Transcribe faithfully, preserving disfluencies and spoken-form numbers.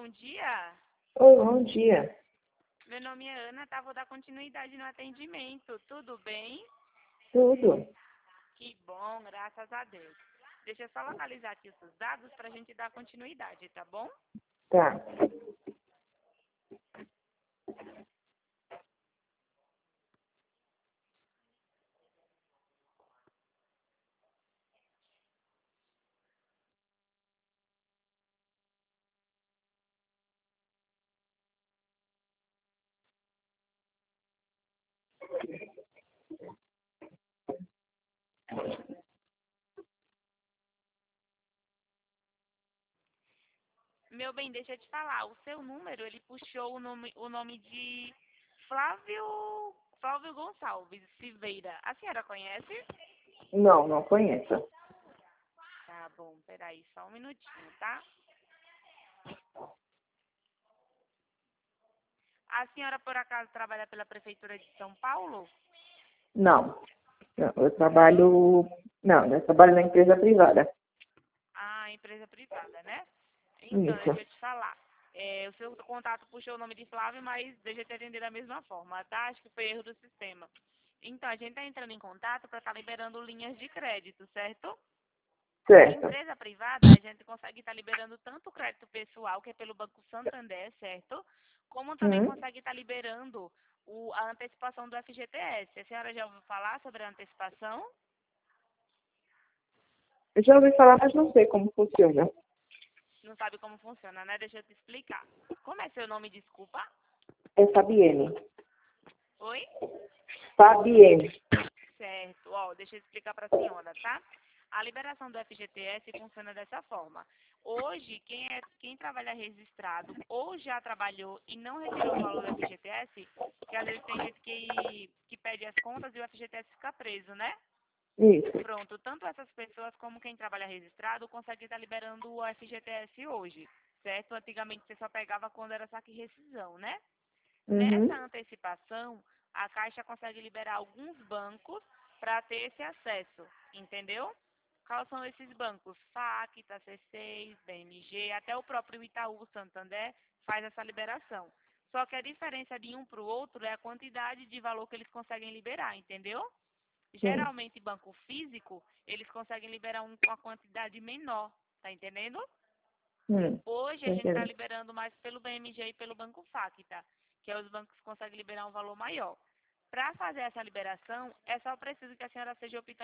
bom dia. Oi, bom dia. Meu nome é Ana, tá? Vou dar continuidade no atendimento. Tudo bem? Tudo? Que bom, graças a Deus. Deixa eu só localizar aqui os seus dados pra gente dar continuidade, tá bom? Tá. Meu bem, deixa eu te falar. O seu número, ele puxou o nome, o nome de Flávio, Flávio Gonçalves Silveira. A senhora conhece? Não, não conheço. Tá bom, peraí, só um minutinho, tá? A senhora, por acaso, trabalha pela Prefeitura de São Paulo? Não. Não, eu trabalho. Não, eu trabalho na empresa privada. Ah, empresa privada, né? Então, deixa eu Isso. te falar. É, o seu contato puxou o nome de Flávio, mas deixa eu te atender da mesma forma, tá? Acho que foi erro do sistema. Então, a gente está entrando em contato para estar liberando linhas de crédito, certo? Certo. Empresa privada, a gente consegue estar liberando tanto o crédito pessoal, que é pelo Banco Santander, certo? Como também Hum. consegue estar liberando o, a antecipação do F G T S. A senhora já ouviu falar sobre a antecipação? Eu já ouvi falar, mas não sei como funciona. Não sabe como funciona, né? Deixa eu te explicar. Como é seu nome, desculpa? É Fabienne. Oi? Fabienne. Certo. Ó, deixa eu explicar para a senhora, tá? A liberação do F G T S funciona dessa forma. Hoje, quem, é, quem trabalha registrado ou já trabalhou e não retirou o valor do F G T S, que às vezes tem gente que, que pede as contas e o F G T S fica preso, né? Isso. Pronto, tanto essas pessoas como quem trabalha registrado consegue estar liberando o F G T S hoje, certo? Antigamente você só pegava quando era saque e rescisão, né? Nessa Uhum. antecipação, a Caixa consegue liberar alguns bancos para ter esse acesso, entendeu? Quais são esses bancos? Facta, C seis, B M G, até o próprio Itaú, Santander, faz essa liberação. Só que a diferença de um para o outro é a quantidade de valor que eles conseguem liberar, entendeu? Sim. Geralmente, banco físico, eles conseguem liberar um, uma quantidade menor, tá entendendo? Hum. Hoje Tô a gente está entendendo. liberando mais pelo B M G e pelo Banco Facta, que é os bancos que conseguem liberar um valor maior. Para fazer essa liberação, é só preciso que a senhora seja optante